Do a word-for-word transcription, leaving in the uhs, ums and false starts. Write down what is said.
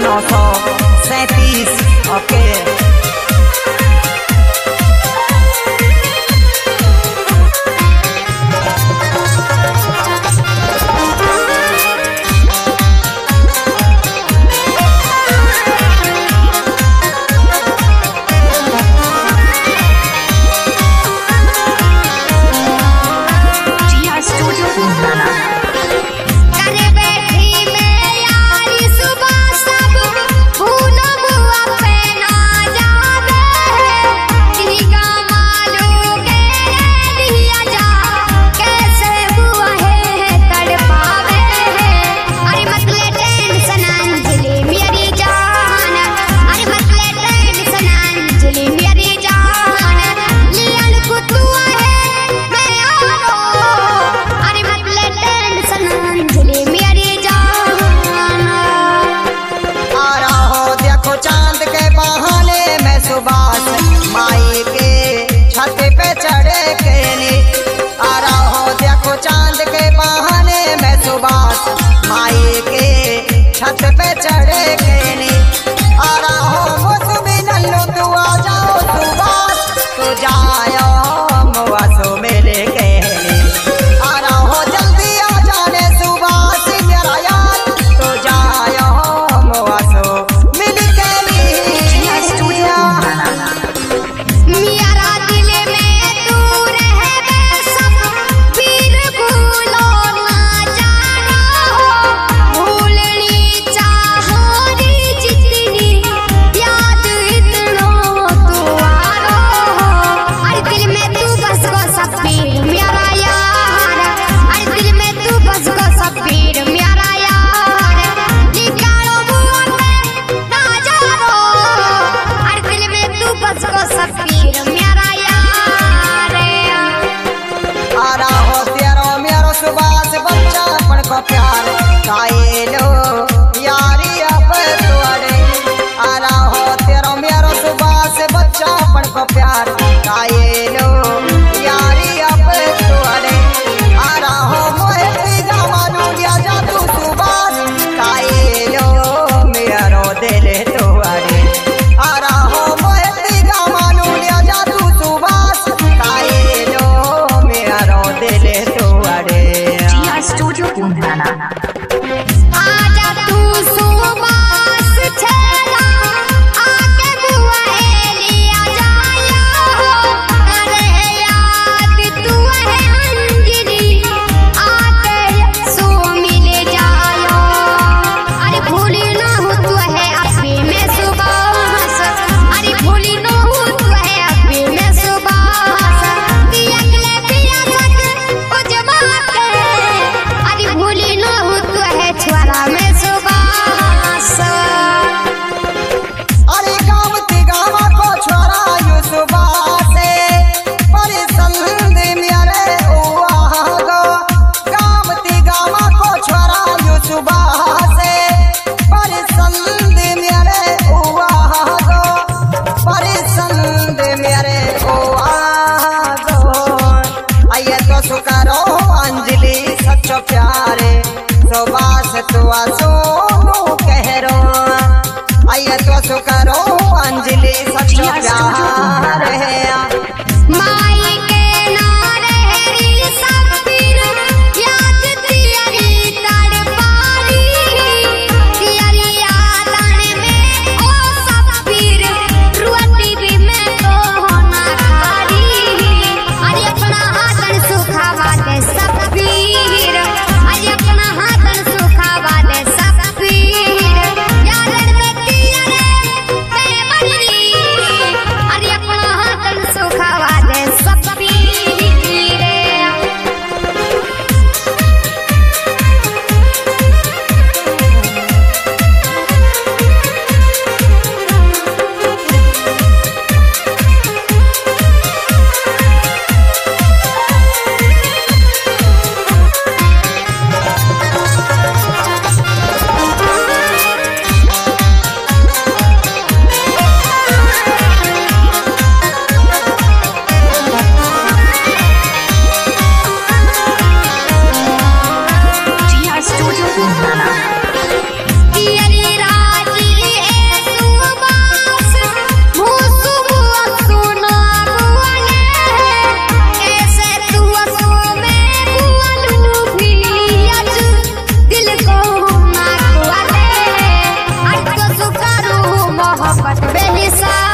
नौ सौ सैंतीस। ओके माई के छत पे चढ़े के नी आ रहा हो मौसमी नल्लो तू आ जाओ सुबास तू जायो मुआसो मेरे के नी आ रहा हो जल्दी आ जाने सुबास मेरा यार तू जायो मुआसो मिल के नी मेरा दिल में तू रहे सब वीर भूलो प्यार काए लो यारी अब तुअरे आ रहा हो तेरा मेरा सुबह से बच्चा पड़ को प्यार काए लो यारी अब तुअरे आ रहा हो मोहे गावानू लिया जा तू सुबह काए लो मेरा दिल तुअरे आ रहा हो मोहे गावानू लिया जा तू सुबह काए लो मेरा दिल तुअरे स्टूडियो आजा तू सुबास छेला आके बुआ लिया जाया अरे याद तू है अंजलि आके सो मिल जायो अरे भूली ना हो तू है अभी मैं सुबास अरे भूली ना हो तू है अभी मैं सुबास दिया के पिया सक ओ जमा के अरे भूली ना हो तू है छुआरा में सुबास अरे गावती गावा को छुआरा यू सुबास परे संद मेरे ओआ गो गावती गावा को छुआरा यू सुबास परे संद मेरे ओआ गो परे संद मेरे ओआ गो आइए तो सुकरो अंजलि सच्चो प्यारे सुबास तू सोनू कह रो आइए तो सुकरो अंजलि सच्चो प्यार है माई के नारे सब पीर याद तेरी तड़पारी तेरी यादन में ओ सब पीर रुअती भी मैं तो होना खारी अरे अपना हाथन सुखावा दे सब पीर अरे अपना हाथन सुखावा दे सब पीर यार में तेरे मिसा